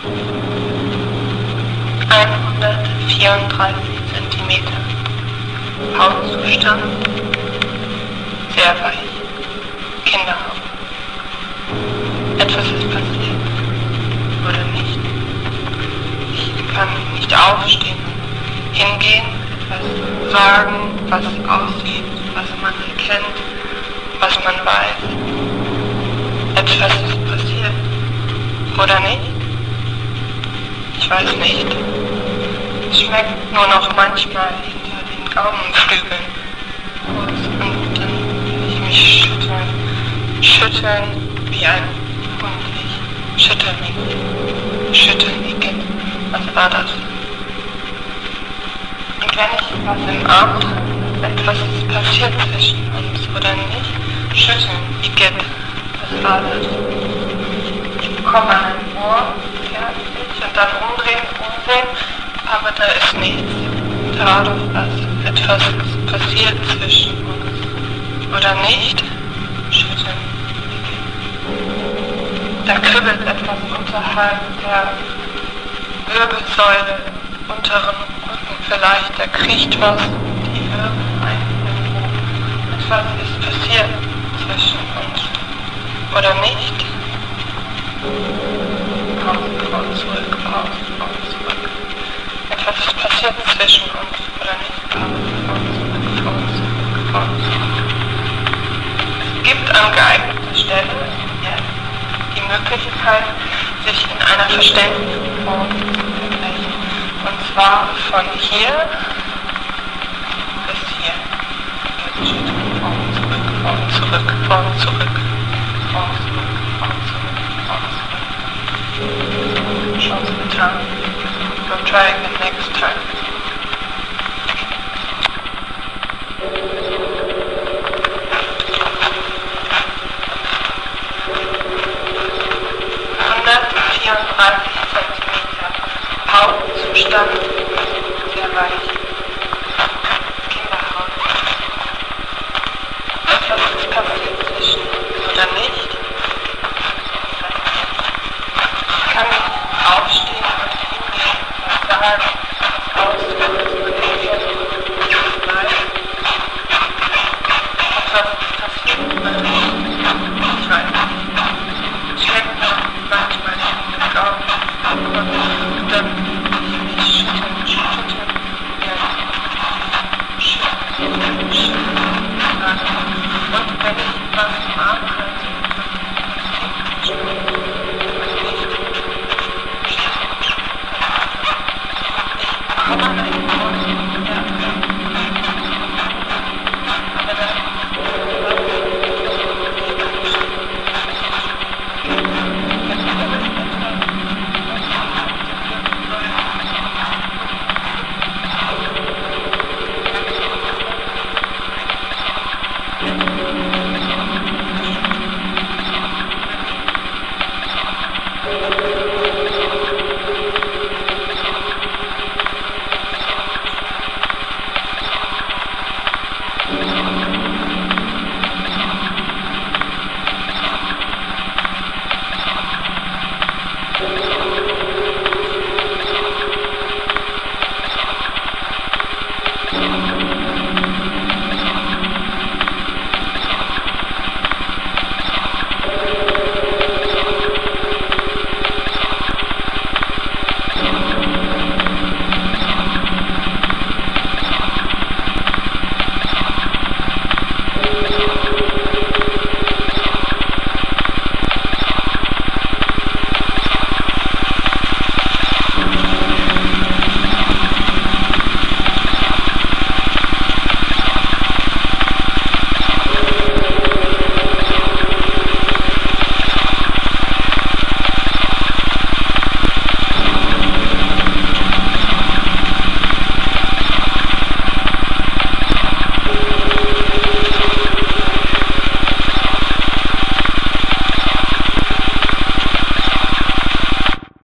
134 Zentimeter. Hautzustand sehr weich. Kinderhaut. Etwas ist passiert. Oder nicht. Ich kann nicht aufstehen, hingehen, etwas sagen, was aussieht, was man erkennt, was man weiß. Etwas ist passiert. Oder nicht? Ich weiß nicht. Es schmeckt nur noch manchmal hinter den Gaumenflügeln. Und dann will ich mich schütteln wie ein Hund. Ich schüttel mich. Schütteln. Was war das? Und wenn ich was im Arm habe, etwas ist passiert zwischen uns oder nicht, schütteln, Igitt. Was war das? Ich bekomme ein Ohr, fertig, und dann umdrehen, aber da ist nichts. Da doch was. Etwas ist passiert zwischen uns. Oder nicht? Schütteln. Da kribbelt etwas unterhalb der Wirbelsäule, unteren Rücken vielleicht. Da kriecht was, die Wirbel irgendwo. Etwas ist passiert zwischen uns. Oder nicht? Raus, zurück. Etwas ist passiert zwischen uns, oder nicht? Zurück. Es gibt an geeigneter Stelle die Möglichkeit, sich in einer verständlichen Form zu verbrechen. Und zwar von hier bis hier. Vorn, zurück. Schon so getan. We'll try again next time. Zentimeter. Hautzustand sehr weich.